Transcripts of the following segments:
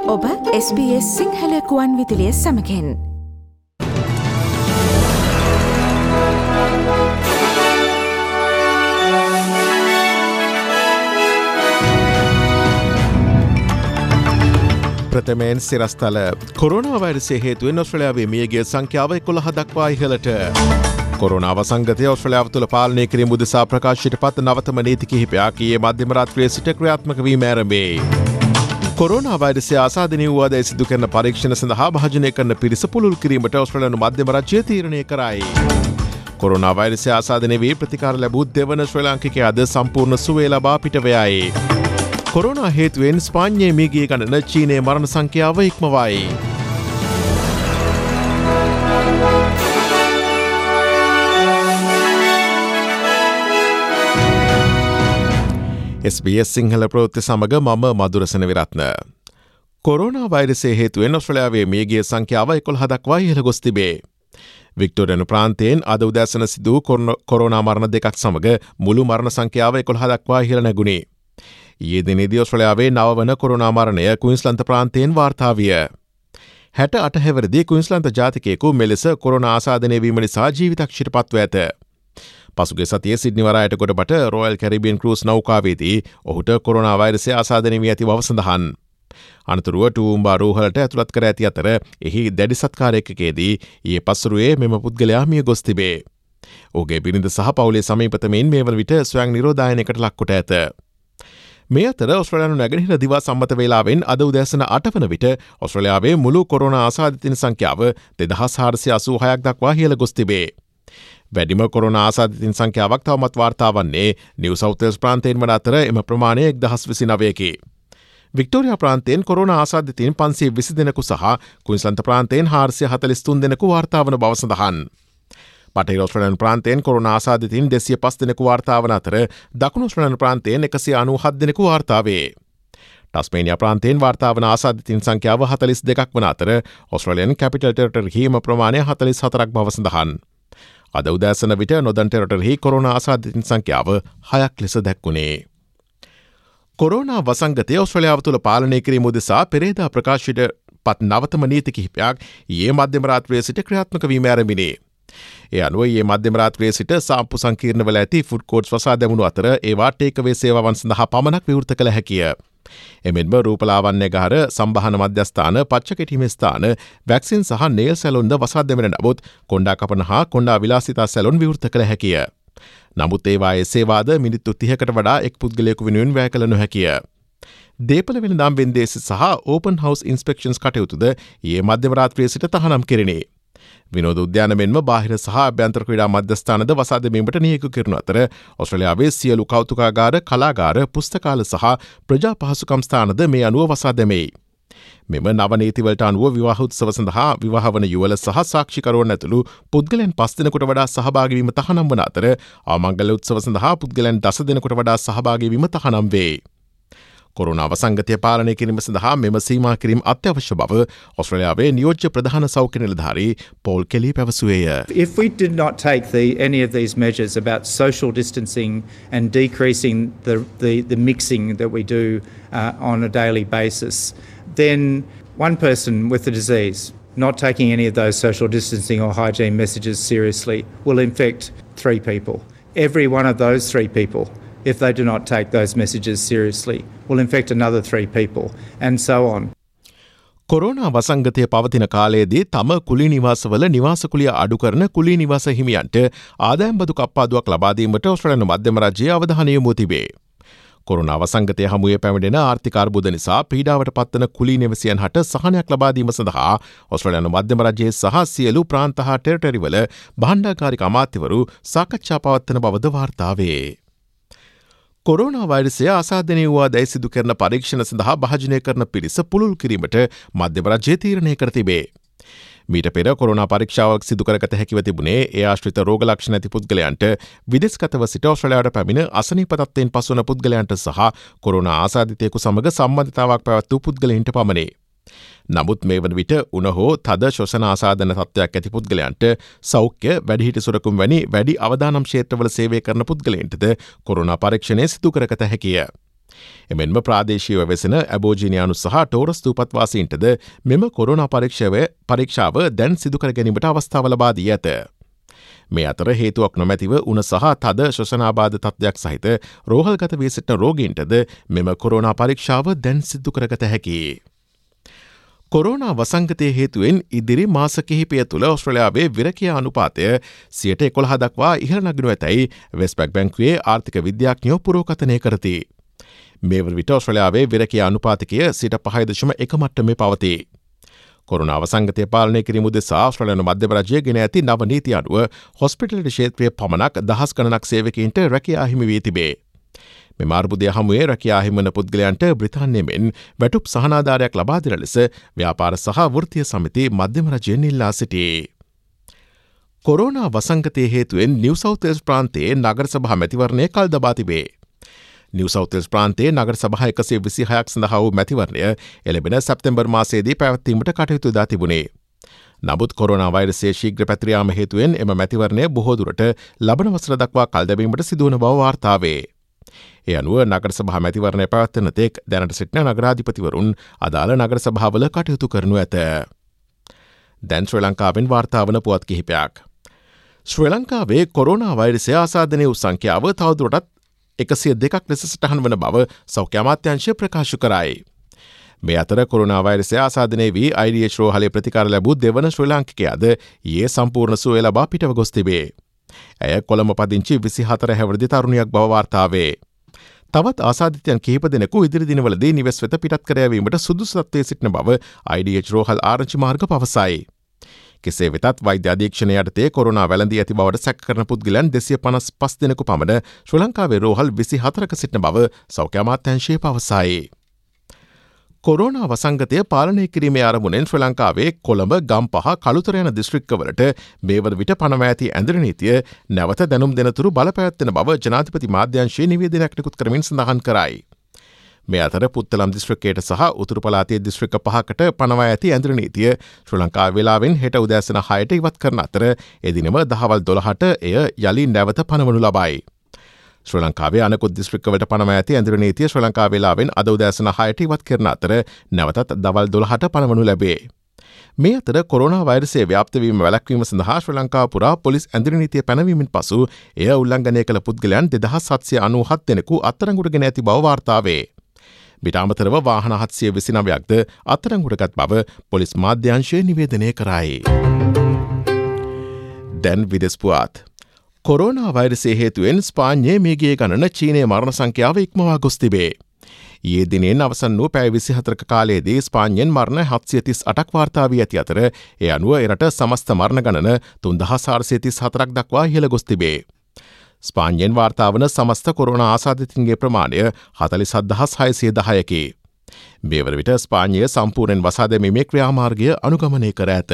ඔබ SBS සිංහල කුවන් විදුලිය සමගින් ප්‍රථමයෙන් සිරස්තල කොරෝනා වෛරසය හේතුවෙන් ඔස්ට්‍රේලියාවේ මියගිය සංඛ්‍යාව 11 දක්වා ඉහළට. කොරෝනා වසංගතය ඔස්ට්‍රේලියාව තුළ පාලනය කිරීම උදෙසා ප්‍රකාශයට පත් නවතම නීති කිහිපයක් ඊයේ මධ්‍යම රාත්‍රියේ සිට ක්‍රියාත්මක වීම ආරම්භයි. කොරෝනා වෛරසය ආසාදනය වූ අද සිදු කරන පරීක්ෂණ සඳහා භාජනය කරන පිරිස පුළුල් කිරීමට ඔස්ට්‍රේලියානු මධ්‍යම රාජ්‍යය තීරණය කරයි. කොරෝනා වෛරසය ආසාදනය වී ප්‍රතිකාර ලැබූ දෙවන ශ්‍රී ලාංකිකයාද සම්පූර්ණ සුවය ලබා පිටවයයි. කොරෝනා හේතුවෙන් ස්පාඤ්ඤයේ මියගිය ගණන චීනයේ මරණ සංඛ්‍යාව ඉක්මවයි. SBS සිංහල ප්‍රවෘත්ති සමග මම මදුරසන විරත්න. කොරෝනා වෛරසය හේතුවෙන් ඔස්ට්‍රේලියාවේ මියගිය සංඛ්‍යාව 11 දක්වා ඉහළ ගොස් තිබේ. වික්ටෝරියානු ප්‍රාන්තයෙන් අද උදෑසන සිදු කොරෝනා මරණ දෙකක් සමග මුළු මරණ සංඛ්‍යාව 11 දක්වා ඉහළ නැගුණේ. ඊයේ දිනේදී ඔස්ට්‍රේලියාවේ නවවන කොරෝනා මරණය ක්වීන්ස්ලන්ත ප්‍රාන්තයෙන් වාර්තා විය. 68 හැවිරිදි ක්වීන්ස්ලන්ත ජාතිකයෙකු මෙලෙස කොරෝනා ආසාදනය වීම නිසා ජීවිතක්ෂයට පත්ව ඇත. පසුගිය සතියේ සිඩ්නි වරායට ගොඩබට රොයල් කැරිබියන් ක්‍රූස් නෞකාවේදී ඔහුට කොරෝනා වෛරසය ආසාදනය වී ඇති බව සඳහන්. අනතුරුව ටූම්බා රෝහලට ඇතුළත් කර ඇති අතර එහි දැඩි සත්කාරයකදී ඊයේ පස්වරුවේ මෙම පුද්ගලයා මිය ගොස් තිබේ. ඔහුගේ බිරිඳ සහ පවුලේ සමීපතමයින් මේ වන විට ස්වයං නිරෝධායනයකට ලක්කොට ඇත. මේ අතර ඔස්ට්‍රේලියානු නැගෙනහිර දිවා සම්මත වේලාවෙන් අද උදෑසන 8 වන විට ඔස්ට්‍රේලියාවේ මුළු කොරෝනා ආසාදිතින් සංඛ්‍යාව 2486ක් දක්වා ඉහළ ගොස් තිබේ. වැඩිම කොරෝනා ආසාදිතින් සංඛ්‍යාවක් තවමත් වාර්තා වන්නේ නිව් සවුත් වේල්ස් ප්‍රාන්තයෙන් වන අතර එම ප්‍රමාණය 1029කි. වික්ටෝරියා ප්‍රාන්තයෙන් කොරෝනා ආසාදිතින් 520 දෙනෙකු සහ ක්වීන්ස්ලන්ත ප්‍රාන්තයෙන් 443 දෙනෙකු වාර්තා වන බව සඳහන්. බටහිර ඔස්ට්‍රේලියානු ප්‍රාන්තයෙන් කොරෝනා ආසාදිතින් 205 දෙනෙකු වාර්තා වන අතර දකුණු ඔස්ට්‍රේලියානු ප්‍රාන්තයෙන් 197 දෙනෙකු වාර්තා වේ. ටස්මේනියා ප්‍රාන්තයෙන් වාර්තා වන ආසාදිතින් සංඛ්‍යාව 42ක් වන අතර ඔස්ට්‍රේලියන් කැපිටල් ටෙරිටරියෙහි එම ප්‍රමාණය 44ක් බව සඳහන්. අද උදෑසන විට නොදන් ටෙරිටරියෙහි කොරෝනා ආසාදිතින් සංඛ්‍යාව 6ක් ලෙස දැක්වුණේ. කොරෝනා වසංගතය ඔස්ට්‍රේලියාව තුළ පාලනය කිරීම උදෙසා පෙරේදා ප්‍රකාශයට පත් නවතම නීති කිහිපයක් ඊයේ මධ්‍යම රාත්‍රියේ සිට ක්‍රියාත්මක වීම ආරම්භිනේ. ඒ අනුව ඊයේ මධ්‍යම රාත්‍රියේ සිට සාම්පු සංකීර්ණවල ඇති ෆුඩ් කෝර්ට්ස් වසා දැමුණු අතර ඒවා ටේක්අවේ සේවාවන් සඳහා පමණක් විවෘත කළ හැකිය. එමෙන්ම රූපලාවන්‍යගාර, සම්බාහන මධ්‍යස්ථාන, පච්චකෙටීමේ ස්ථාන, වැක්සින් සහ නේල් සැලොන්ද වසා දැමෙන නමුත් කොණ්ඩා කපන හා කොණ්ඩා විලාසිතා සැලොන් විවෘත කළ හැකිය. නමුත් ඒවායේ සේවාද මිනිත්තු 30කට වඩා එක් පුද්ගලයෙකු වෙනුවෙන් වැය කළ නොහැකිය. දේපළ වෙළඳාම් වෙන්දේසි සහ ඕපන් හවුස් ඉන්ස්පෙක්ෂන්ස් කටයුතුද ඊයේ මධ්‍යම රාත්‍රියේ සිට තහනම් කෙරිණි. විනෝද උද්‍යාන මෙන්ම බාහිර සහ අභ්‍යන්තර ක්‍රීඩා මධ්‍යස්ථානද වසා දැමීමට නියෝග කෙරුණු අතර ඔස්ට්‍රේලියාවේ සියලු කෞතුකාගාර, කලාගාර, පුස්තකාල සහ ප්‍රජා පහසුකම් ස්ථානද මේ අනුව වසා දැමෙයි. මෙම නව නීතිවලට අනුව විවාහ උත්සව සඳහා විවාහ වන යුවළ සහ සාක්ෂිකරුවන් ඇතුළු පුද්ගලයන් 5 දෙනෙකුට වඩා සහභාගී වීම තහනම් වන අතර ආමංගල්‍ය උත්සව සඳහා පුද්ගලයන් 10 දෙනෙකුට වඩා සහභාගී වීම තහනම් වේ. කොරෝනා වසංගතය පාලනය කිරීම සඳහා මෙම සීමා කිරීම අත්‍යවශ්‍ය බව ඔස්ට්‍රේලියාවේ නියෝජ්‍ය ප්‍රධාන සෞඛ්‍ය නිලධාරී පෝල් කෙලි පැවසුවේය. If we did not take any of these measures about social distancing and decreasing the mixing that we do on a daily basis, then one person with the disease not taking any of those social distancing or hygiene messages seriously will infect 3 people. Every one of those 3 people, if they do not take those messages seriously, will infect another 3 people, and so on. Corona වසංගතය පවතින කාලයේදී තම කුලී නිවාසවල නිවාස කුලිය අඩු කරන කුලී නිවාස හිමියන්ට ආදායම් බදු කප්පාදුවක් ලබා දීමට ඔස්ට්‍රේලියානු මධ්‍යම රාජ්‍යයේ අවධානය යොමු තිබේ. කොරෝනා වසංගතය හමුවේ පැමිණෙන ආර්ථික අර්බුද නිසා පීඩාවට පත්වන කුලී නිවසියන් හට සහනයක් ලබා දීම සඳහා ඔස්ට්‍රේලියානු මධ්‍යම රාජ්‍යයේ සහ සියලු ප්‍රාන්ත හා ටෙරිටරිවල භාණ්ඩාගාරික අමාත්‍යවරු සාකච්ඡා පවත්වන බවද වාර්තා වේ. කොරෝනා වෛරසය ආසාදනය වූ දැයි සිදු කරන පරීක්ෂණ සඳහා භාජනය කරන පිරිස පුළුල් කිරීමට මධ්‍යම රාජ්‍යය තීරණය කර තිබේ. මීට පෙර කොරෝනා පරීක්ෂාවක් සිදු කරගත හැකිව තිබුණේ ඒ ආශ්‍රිත රෝග ලක්ෂණ ඇති පුද්ගලයන්ට විදේශගතව සිට ඔස්ට්‍රේලියාවට පැමිණ අසනීප තත්ත්වයෙන් පසුවන පුද්ගලයන්ට සහ කොරෝනා ආසාදිතයෙකු සමග සම්බන්ධතාවක් පැවැත් වූ පුද්ගලයින්ට පමණි. නමුත් මේ වන විට උණ හෝ තද ශ්වසන ආසාදන තත්ත්වයක් ඇති පුද්ගලයන්ට සෞඛ්‍ය වැඩිහිටි සුරකුම් වැනි වැඩි අවදානම් ක්ෂේත්‍රවල සේවය කරන පුද්ගලයන්ටද කොරෝනා පරීක්ෂණය සිදු කරගත හැකිය. එමෙන්ම ප්‍රාදේශීයව වෙසෙන ඇබෝජිනියානු සහ ටෝරස් දූපත්වාසීන්ටද මෙම කොරෝනා පරීක්ෂාව දැන් සිදු කර ගැනීමට අවස්ථාව ලබා දී ඇත. මේ අතර හේතුවක් නොමැතිව උණ සහ තද ශ්වසනාබාධ තත්ත්වයක් සහිත රෝහල්ගත වී සිටින රෝගීන්ටද මෙම කොරෝනා පරීක්ෂාව දැන් සිදු කරගත හැකියි. කොරෝනා වසංගතය හේතුවෙන් ඉදිරි මාස කිහිපය තුළ ඔස්ට්‍රේලියාවේ විරකියා අනුපාතය 11% දක්වා ඉහළ නගිනු ඇතැයි වෙස්ට්පැක් බැංකුවේ ආර්ථික විද්‍යාඥයෝ පුරෝකථනය කරති. මේ වන විට ඔස්ට්‍රේලියාවේ විරකියා අනුපාතිකය 5.1 මට්ටමේ පවතී. කොරෝනා වසංගතය පාලනය කිරීම උදෙසා ඔස්ට්‍රේලියානු මධ්‍යම රජය ගෙන ඇති නව නීති අනුව හොස්පිටල් ක්ෂේත්‍රයේ පමණක් දහස් ගණනක් සේවකයින්ට රැකියා හිමි වී තිබේ. මෙම අර්බුදය හමුවේ රැකියා හිමිවන පුද්ගලයන්ට බ්‍රිතාන්‍යයෙන් වැටුප් සහනාධාරයක් ලබා දෙන ලෙස ව්‍යාපාර සහ වෘත්තීය සමිති මධ්‍යම රජයෙන් ඉල්ලා සිටී. කොරෝනා වසංගතය හේතුවෙන් නිව් සවුත් වේල්ස් ප්‍රාන්තයේ නගර සභා මැතිවරණය කල් දබා තිබේ. නිව් සවුත් වේල්ස් ප්‍රාන්තයේ නගර සභා 126ක් සඳහා වූ මැතිවරණය එළඹෙන සැප්තැම්බර් මාසයේදී පැවැත්වීමට කටයුතු දා තිබුණේ. නමුත් කොරෝනා වෛරසයේ ශීඝ්‍ර පැතිර යාම හේතුවෙන් එම මැතිවරණය බොහෝ දුරට ලබන වසර දක්වා කල් දැමීමට සිදුවන බව වාර්තා වේ. ඒ අනුව නගර සභා මැතිවරණය පැවැත්වෙන තෙක් දැනට සිටින නගරාධිපතිවරුන් අදාළ නගර සභාවල කටයුතු කරනු ඇත. දැන් ශ්‍රී ලංකාවෙන් වාර්තා වන පුවත් කිහිපයක්. ශ්‍රී ලංකාවේ කොරෝනා වෛරසය ආසාදනය වූ සංඛ්‍යාව තවදුරටත් 102ක් ලෙස සටහන් වන බව සෞඛ්‍ය අමාත්‍යාංශය ප්‍රකාශ කරයි. මේ අතර කොරෝනා වෛරසය ආසාදනය වී IDH රෝහලේ ප්‍රතිකාර ලැබූ දෙවන ශ්‍රී ලාංකිකයාද ඊයේ සම්පූර්ණ සුවය ලබා පිටව ගොස් තිබේ. ඇය කොළඹ පදිංචි 24 හැවිරිදි තරුණියක් බව වාර්තා වේ. තවත් ආසාදිතයන් කිහිප දෙනෙකු ඉදිරි දිනවලදී නිවෙස් වෙත පිටත් කර යැවීමට සුදුසු තත්ත්වයේ සිටින බව IDH රෝහල් ආරංචි මාර්ග පවසයි. කෙසේ වෙතත් වෛද්‍ය අධීක්ෂණය යටතේ කොරෝනා වැළඳී ඇති බවට සැක කරන පුද්ගලයන් 255 දෙනෙකු පමණ ශ්‍රී ලංකාවේ රෝහල් 24ක සිටින බව සෞඛ්‍ය අමාත්‍යාංශය පවසයි. කොරෝනා වසංගතය පාලනය කිරීමේ ආරමුණෙන් ශ්‍රී ලංකාවේ කොළඹ ගම්පහ කළුතර යන දිස්ත්‍රික්කවලට මේ වන විට පනවා ඇති ඇඳරි නීතිය නැවත දැනුම් දෙනතුරු බලපැවැත්වෙන බව ජනාධිපති මාධ්‍යංශයේ නිවේදනයක් නිකුත් කරමින් සඳහන් කරයි. මේ අතර පුත්තලම් දිස්ත්‍රික්කයට සහ උතුරු පළාතේ දිස්ත්‍රික්ක 5කට පනවා ඇති ඇඳරි නීතිය ශ්‍රී ලංකාවේ වේලාවෙන් හෙට උදෑසන 6ට ඉවත් කරන අතර එදිනම දහවල් 12ට එය යලි නැවත පනවනු ලබයි. ශ්‍රී ලංකාවේ අනෙකුත් දිස්ත්‍රික්කවලට පනවා ඇති ඇඳරි නීතිය ශ්‍රී ලංකාවේ වේලාවෙන් අද උදෑසන 6ට ඉවත් කරන අතර නැවතත් දවල් 12ට පනවනු ලැබේ. මේ අතර කොරෝනා වෛරසය ව්‍යාප්ත වීම වැළැක්වීම සඳහා ශ්‍රී ලංකාව පුරා පොලිස් ඇඳරි නීතිය පැනවීමෙන් පසු එය උල්ලංඝනය කළ පුද්ගලයන් 2797 දෙනෙකු අත්අඩංගුවට ගෙන ඇති බව වාර්තා වේ. මිට අමතරව වාහන 729ක්ද අත්අඩංගුවටගත් බව පොලිස් මාධ්‍යංශය නිවේදනය කරයි. දැන් විදෙස් පුවත්. කොරෝනා වෛරසය හේතුවෙන් ස්පාඤ්ඤයේ මියගිය ගණන චීනයේ මරණ සංඛ්‍යාව ඉක්මවා ගොස් තිබේ. ඊයේ දිනෙන් අවසන් වූ පැය 24ක කාලයේදී ස්පාඤ්ඤෙන් මරණ 738ක් වාර්තා වී ඇති අතර ඒ අනුව එරට සමස්ත මරණ ගණන 3434ක් දක්වා ඉහළ ගොස් තිබේ. ස්පාඤ්ඤෙන් වාර්තා වන සමස්ත කොරෝනා ආසාදිතයින්ගේ ප්‍රමාණය 47610කි. මේ වන විට ස්පාඤ්ඤය සම්පූර්ණයෙන් වසා දැමීමේ ක්‍රියාමාර්ගය අනුගමනය කර ඇත.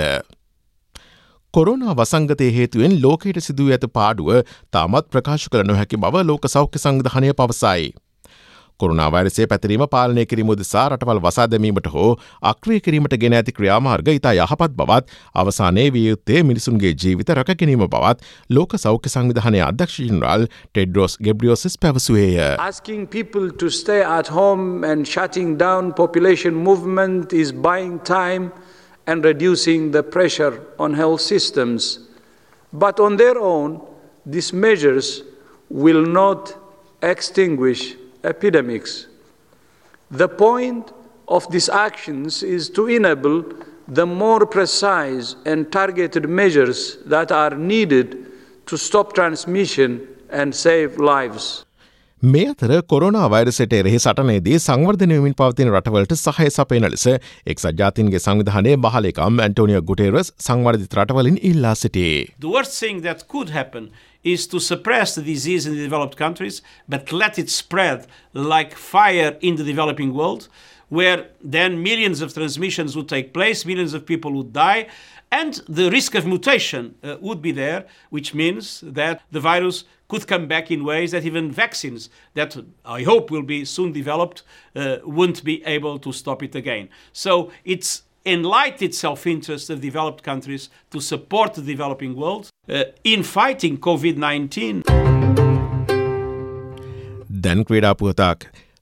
කොරෝනා වසංගතය හේතුවෙන් ලෝකයට සිදුව ඇත පාඩුව තාමත් ප්‍රකාශ කළ නොහැකි බව ලෝක සෞඛ්‍ය සංවිධානය පවසයි. කොරෝනා වෛරසය පැතිරීම පාලනය කිරීම උදෙසා රටවල් වසා දැමීමට හෝ අක්‍රිය කිරීමට ගෙන ඇති ක්‍රියාමාර්ග ඉතා යහපත් බවත් අවසානයේ විය යුත්තේ මිනිසුන්ගේ ජීවිත රැක ගැනීම බවත් ලෝක සෞඛ්‍ය සංවිධානයේ අධ්‍යක්ෂ ජෙනරාල් ටෙඩ්රොස් ගෙබ්‍රියොසිස් පැවසුවේය. Asking people to stay at home and shutting down population movement is buying time and reducing the pressure on health systems. But on their own, these measures will not extinguish epidemics. The point of these actions is to enable the more precise and targeted measures that are needed to stop transmission and save lives. මේ අතර corona වෛරසයට එරෙහි සටනේදී සංවර්ධනය වෙමින් පවතින රටවලට සහාය සපයන ලෙස එක්සත් ජාතීන්ගේ සංවිධානයේ මහලේකම් ඇන්ටෝනියෝ ගුටෙරස් සංවර්ධිත රටවලින් ඉල්ලා සිටියේ. The worst thing that could happen is to suppress the disease in the developed countries, but let it spread like fire in the developing world, where then millions of transmissions would take place, millions of people would die, and the risk of mutation would be there, which means that the virus could come back in ways that even vaccines that I hope will be soon developed won't be able to stop it again. So it's enlightened self-interest of developed countries to support the developing world in fighting COVID-19. දැන් ක්‍රීඩා පුවතක්.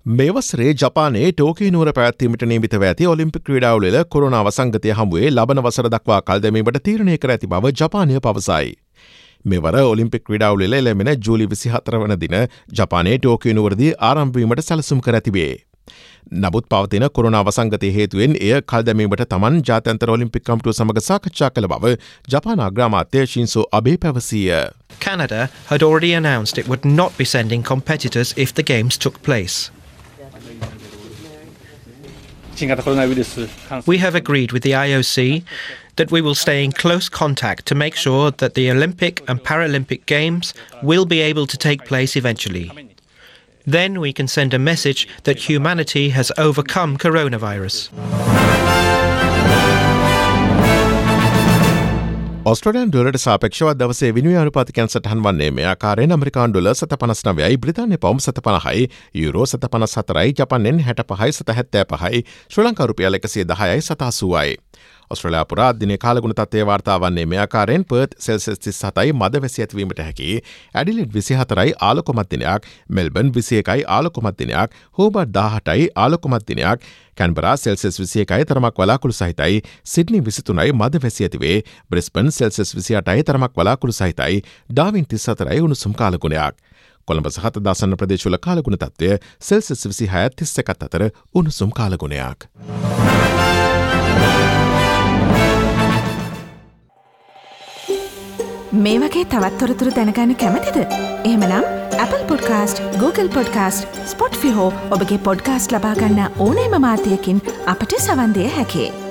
මෙවසරේ ජපානයේ Tokyo නුවර පැවැත්වීමට නියමිතව ඇති Olympic ක්‍රීඩාවලිවල corona වසංගතය හමුවේ ලබන වසර දක්වා කල් දැමීමට තීරණය කර ඇති බව ජපානය පවසයි. මෙවර ඔලිම්පික් ක්‍රීඩාවලිවල එළැඹෙන ජූලි 24 වන දින ජපානයේ ටෝකියෝ නුවරදී ආරම්භ වීමට සැලසුම් කර ඇතිවේ. නමුත් පවතින කොරෝනා වසංගතය හේතුවෙන් එය කල් දැමීමට තමන් ජාත්‍යන්තර ඔලිම්පික් කමිටුව සමග සාකච්ඡා කළ බව ජපාන අග්‍රාමාත්‍ය ශින්සෝ අබේ පැවසීය. Canada had already announced it would not be sending competitors if the games took place. We have agreed with the IOC that we will stay in close contact to make sure that the Olympic and Paralympic Games will be able to take place eventually. Then we can send a message that humanity has overcome coronavirus. ඔස්ට්‍රේලියානු ඩොලරට සාපේක්ෂව දවසේ විනිමය අනුපාතිකයන් සටහන් වන්නේ මේ ආකාරයෙන් ඇමරිකානු dollar 7.59යි, බ්‍රිතාන්‍ය පවුම් 7.50යි, යුරෝ 7.54යි, ජපන් යෙන් 65යි 7.75යි, ශ්‍රී ලංකා රුපියල් 110යි 7.80යි. ඔස්ට්‍රේලියා පුරා දිනේ කාලගුණ තත්ත්වයේ වාර්තා වන්නේ මේ ආකාරයෙන් පර්ත් සෙල්සියස් 37යි මද වැසි ඇතිවීමට හැකි, ඇඩිලෙඩ් 24යි ආලෝකමත් දිනයක්, මෙල්බර්න් 21යි ආලෝකමත් දිනයක්, හෝබර්ට් 18යි ආලෝකමත් දිනයක්, කැන්බරා සෙල්සියස් 21යි තරමක් වලාකුළු සහිතයි, සිඩ්නි 23යි මද වැසි ඇතිවේ, බ්‍රිස්බන් සෙල්සියස් 28යි තරමක් වලාකුළු සහිතයි, ඩාවින් 34යි උණුසුම් කාලගුණයක්. කොළඹ සහ දාසන්න ප්‍රදේශවල කාලගුණ තත්ත්වය සෙල්සියස් 26යි 31ත් අතර උණුසුම් කාලගුණයක්. මේ වගේ තවත් තොරතුරු දැනගන්න කැමතිද? එහෙමනම් Apple Podcast, Google Podcast, Spotify හෝ ඔබගේ පොඩ්කාස්ට් ලබා ගන්න ඕනෑම මාධ්‍යයකින් අපට සවන් දෙන්න හැකියි.